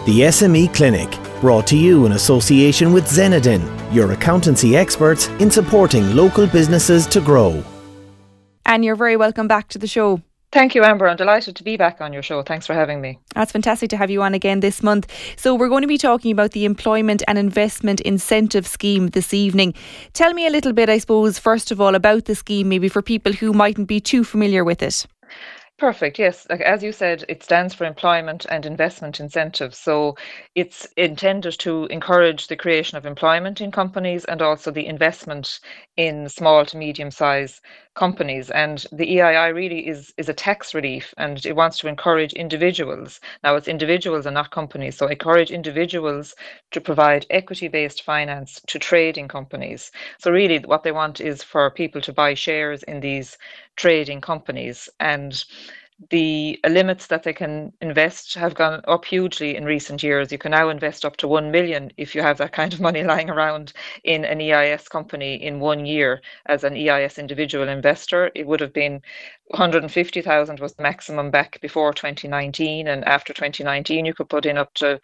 The SME Clinic, brought to you in association with Zenadin, your accountancy experts in supporting local businesses to grow. And you're very welcome back to the show. Thank you, Amber. I'm delighted to be back on your show. Thanks for having me. That's fantastic to have you on again this month. So we're going to be talking about the Employment and Investment Incentive Scheme this evening. Tell me a little bit, I suppose, first of all, about the scheme, maybe for people who mightn't be too familiar with it. Perfect. Yes. Like, as you said, it stands for Employment and Investment Incentives. So it's intended to encourage the creation of employment in companies and also the investment in small to medium sized companies. And the EII really is a tax relief, and it wants to encourage individuals. Now it's individuals and not companies. So encourage individuals to provide equity-based finance to trading companies. So really what they want is for people to buy shares in these trading companies, and the limits that they can invest have gone up hugely in recent years. You can now invest up to 1 million if you have that kind of money lying around in an EIS company in 1 year as an EIS individual investor. It would have been 150,000 was the maximum back before 2019, and after 2019 you could put in up to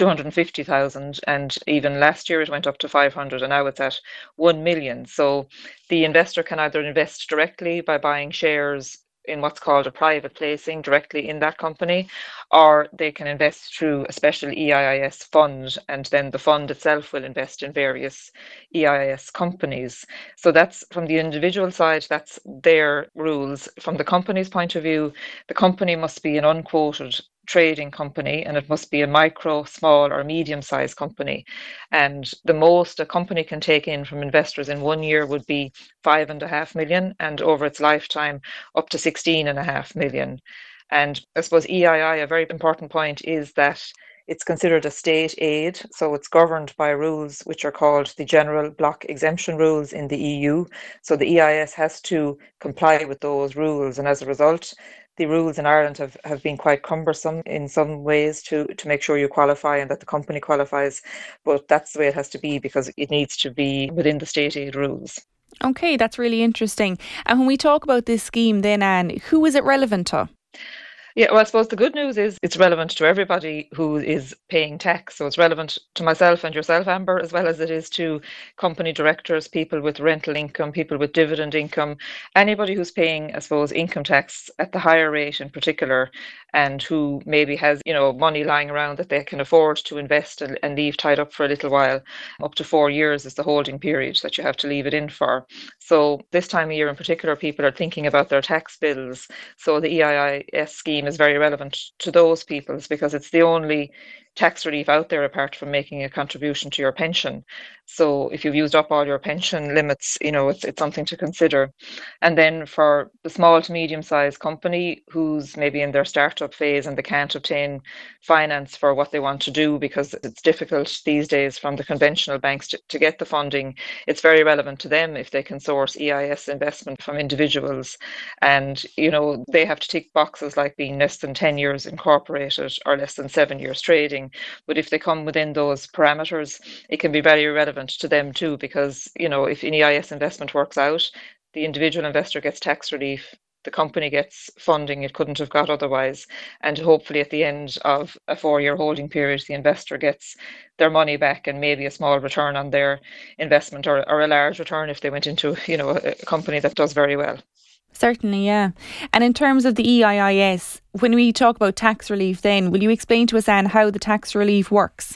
250,000, and even last year it went up to 500, and now it's at 1 million. So the investor can either invest directly by buying shares in what's called a private placing directly in that company, or they can invest through a special EIS fund, and then the fund itself will invest in various EIS companies. So that's from the individual side, that's their rules. From the company's point of view, the company must be an unquoted trading company, and it must be a micro, small or medium sized company. And the most a company can take in from investors in 1 year would be 5.5 million, and over its lifetime up to 16.5 million. And I suppose EII, a very important point is that it's considered a state aid, so it's governed by rules which are called the General Block Exemption Rules in the EU. So the EIS has to comply with those rules, and as a result, the rules in Ireland have been quite cumbersome in some ways to make sure you qualify and that the company qualifies, but that's the way it has to be because it needs to be within the state aid rules. Okay, that's really interesting. And when we talk about this scheme then, Anne, who is it relevant to? Yeah, well, I suppose the good news is it's relevant to everybody who is paying tax. So it's relevant to myself and yourself, Amber, as well as it is to company directors, people with rental income, people with dividend income, anybody who's paying, I suppose, income tax at the higher rate in particular, and who maybe has, money lying around that they can afford to invest and leave tied up for a little while. Up to 4 years is the holding period that you have to leave it in for. So this time of year in particular, people are thinking about their tax bills. So the EIS scheme is very relevant to those peoples because it's the only tax relief out there apart from making a contribution to your pension. So if you've used up all your pension limits, it's something to consider. And then for the small to medium sized company who's maybe in their startup phase and they can't obtain finance for what they want to do because it's difficult these days from the conventional banks to get the funding, it's very relevant to them if they can source EIS investment from individuals. And, they have to tick boxes like being less than 10 years incorporated or less than 7 years trading. But if they come within those parameters, it can be very relevant to them too, because, if an EIS investment works out, the individual investor gets tax relief, the company gets funding it couldn't have got otherwise, and hopefully at the end of a 4-year holding period, the investor gets their money back and maybe a small return on their investment or a large return if they went into, a company that does very well. Certainly, yeah. And in terms of the EIS, when we talk about tax relief then, will you explain to us, Anne, how the tax relief works?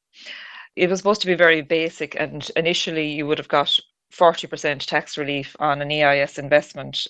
It was supposed to be very basic, and initially you would have got 40% tax relief on an EIS investment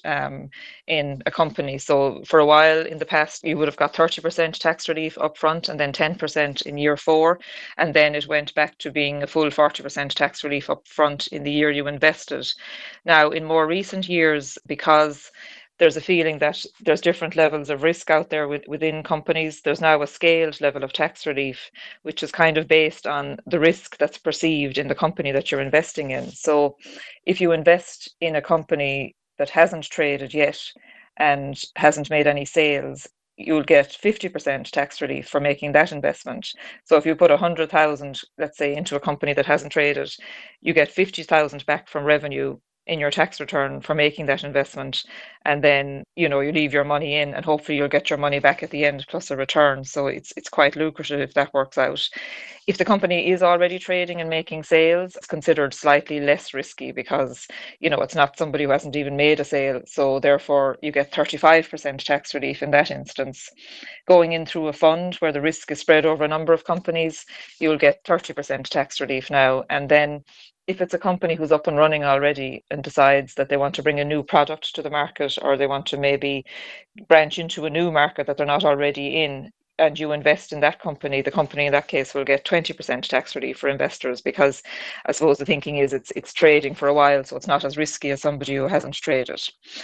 in a company. So for a while in the past, you would have got 30% tax relief up front and then 10% in year 4. And then it went back to being a full 40% tax relief up front in the year you invested. Now, in more recent years, because there's a feeling that there's different levels of risk out there within companies, there's now a scaled level of tax relief, which is kind of based on the risk that's perceived in the company that you're investing in. So if you invest in a company that hasn't traded yet and hasn't made any sales, you'll get 50% tax relief for making that investment. So if you put 100,000, let's say, into a company that hasn't traded, you get 50,000 back from revenue in your tax return for making that investment, and then you leave your money in, and hopefully you'll get your money back at the end plus a return. So it's quite lucrative if that works out. If the company is already trading and making sales, it's considered slightly less risky because it's not somebody who hasn't even made a sale, so therefore you get 35% tax relief in that instance. Going in through a fund where the risk is spread over a number of companies, you'll get 30% tax relief now. And then if it's a company who's up and running already and decides that they want to bring a new product to the market, or they want to maybe branch into a new market that they're not already in, and you invest in that company, the company in that case will get 20% tax relief for investors, because I suppose the thinking is it's trading for a while, so it's not as risky as somebody who hasn't traded.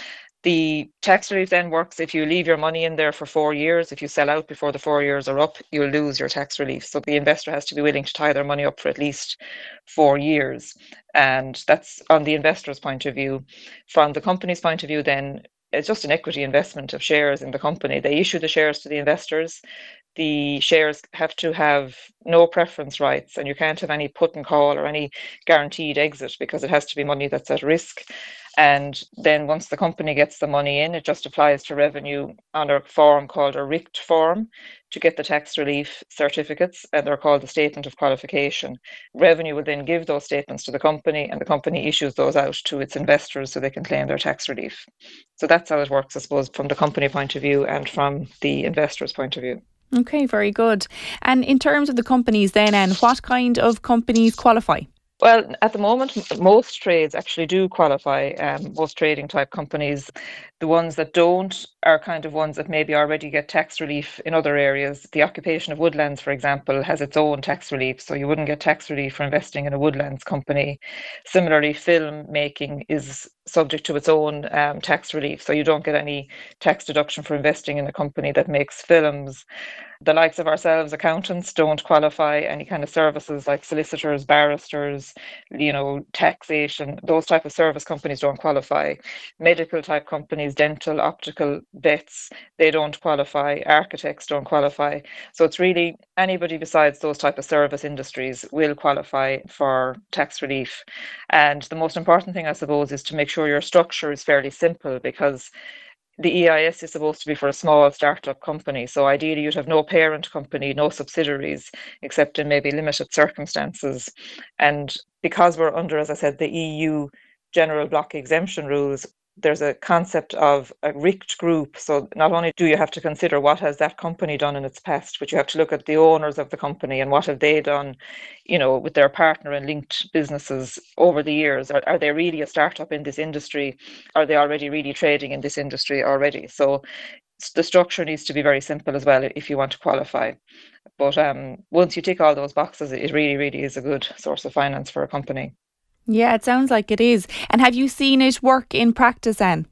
The tax relief then works if you leave your money in there for 4 years. If you sell out before the 4 years are up, you'll lose your tax relief. So the investor has to be willing to tie their money up for at least 4 years. And that's on the investor's point of view. From the company's point of view, then, it's just an equity investment of shares in the company. They issue the shares to the investors. The shares have to have no preference rights, and you can't have any put and call or any guaranteed exit, because it has to be money that's at risk. And then once the company gets the money in, it just applies to revenue on a form called a RICT form to get the tax relief certificates, and they're called the statement of qualification. Revenue will then give those statements to the company, and the company issues those out to its investors so they can claim their tax relief. So that's how it works, I suppose, from the company point of view and from the investor's point of view. Okay, very good. And in terms of the companies then, Anne, what kind of companies qualify? Well, at the moment, most trades actually do qualify, most trading type companies. The ones that don't are kind of ones that maybe already get tax relief in other areas. The occupation of woodlands, for example, has its own tax relief, so you wouldn't get tax relief for investing in a woodlands company. Similarly, film making is subject to its own tax relief, so you don't get any tax deduction for investing in a company that makes films. The likes of ourselves, accountants, don't qualify. Any kind of services like solicitors, barristers, taxation, those type of service companies don't qualify. Medical type companies, dental, optical, vets, they don't qualify. Architects don't qualify. So it's really anybody besides those type of service industries will qualify for tax relief. And the most important thing, I suppose, is to make sure your structure is fairly simple, because the EIS is supposed to be for a small startup company. So ideally you'd have no parent company, no subsidiaries, except in maybe limited circumstances. And because we're under, as I said, the EU general block exemption rules, there's a concept of a RICT group. So not only do you have to consider what has that company done in its past, but you have to look at the owners of the company and what have they done, with their partner and linked businesses over the years. Are they really a startup in this industry? Are they already really trading in this industry already? So the structure needs to be very simple as well if you want to qualify. But once you tick all those boxes, it really, really is a good source of finance for a company. Yeah, it sounds like it is. And have you seen it work in practice, Anne?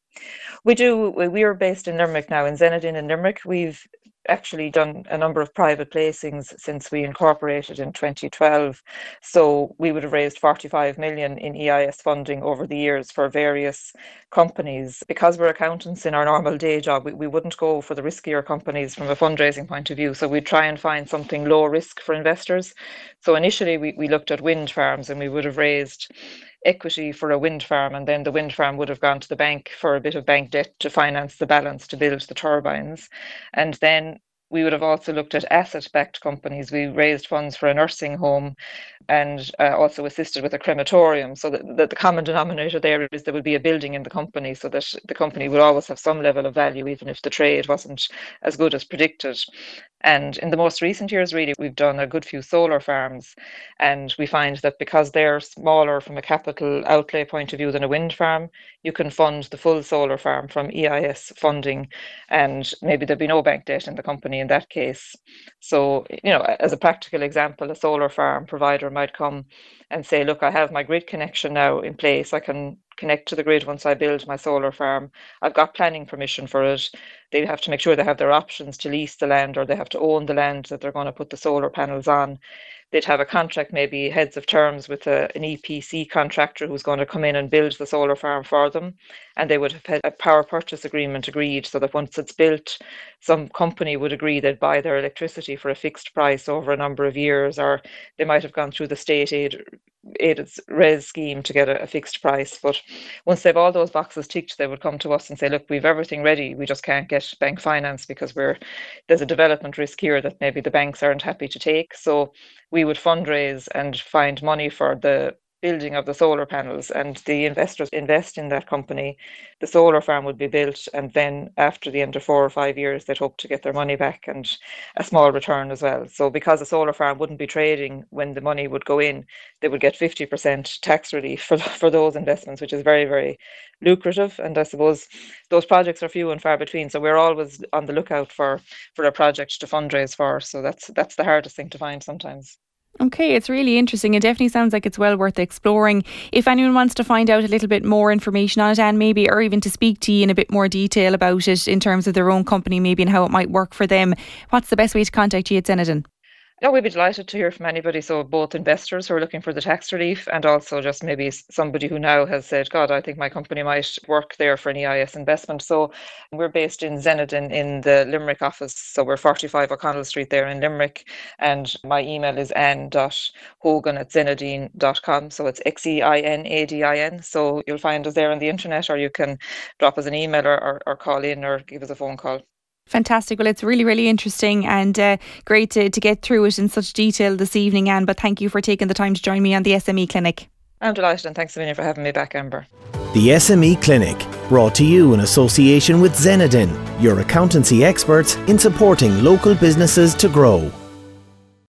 We do. We are based in Limerick now, in Zenadin in Limerick. We've actually done a number of private placings since we incorporated in 2012. So we would have raised 45 million in EIS funding over the years for various companies. Because we're accountants in our normal day job, we wouldn't go for the riskier companies from a fundraising point of view. So we'd try and find something low risk for investors. So initially we looked at wind farms, and we would have raised equity for a wind farm, and then the wind farm would have gone to the bank for a bit of bank debt to finance the balance to build the turbines. And then we would have also looked at asset-backed companies. We raised funds for a nursing home and also assisted with a crematorium. So that the common denominator there is there would be a building in the company, so that the company would always have some level of value, even if the trade wasn't as good as predicted. And in the most recent years, really, we've done a good few solar farms, and we find that because they're smaller from a capital outlay point of view than a wind farm, you can fund the full solar farm from EIS funding, and maybe there'd be no bank debt in the company in that case. So, as a practical example, a solar farm provider might come and say, look, I have my grid connection now in place. I can connect to the grid once I build my solar farm. I've got planning permission for it. they have to make sure they have their options to lease the land, or they have to own the land that they're going to put the solar panels on. They'd have a contract, maybe heads of terms with an EPC contractor who's going to come in and build the solar farm for them. And they would have had a power purchase agreement agreed, so that once it's built, some company would agree they'd buy their electricity for a fixed price over a number of years, or they might have gone through the state aided RES scheme to get a fixed price. But once they've all those boxes ticked, they would come to us and say, look, we've everything ready, we just can't get bank finance because there's a development risk here that maybe the banks aren't happy to take. So we would fundraise and find money for the building of the solar panels, and the investors invest in that company. The solar farm would be built, and then after the end of 4 or 5 years, they'd hope to get their money back and a small return as well. So because the solar farm wouldn't be trading when the money would go in, they would get 50% tax relief for those investments, which is very, very lucrative. And I suppose those projects are few and far between, so we're always on the lookout for a project to fundraise for. So that's the hardest thing to find sometimes. Okay, it's really interesting. It definitely sounds like it's well worth exploring. If anyone wants to find out a little bit more information on it, and maybe, or even to speak to you in a bit more detail about it in terms of their own company maybe and how it might work for them, what's the best way to contact you at Zenadin? No, we'd be delighted to hear from anybody. So both investors who are looking for the tax relief, and also just maybe somebody who now has said, God, I think my company might work there for an EIS investment. So we're based in Zenadin in the Limerick office. So we're 45 O'Connell Street there in Limerick. And my email is ann.hogan@zenadin.com. So it's XEINADIN. So you'll find us there on the internet, or you can drop us an email or call in or give us a phone call. Fantastic. Well, it's really, really interesting and great to get through it in such detail this evening, Anne. But thank you for taking the time to join me on the SME Clinic. I'm delighted, and thanks a million for having me back, Amber. The SME Clinic, brought to you in association with Zenadin, your accountancy experts in supporting local businesses to grow.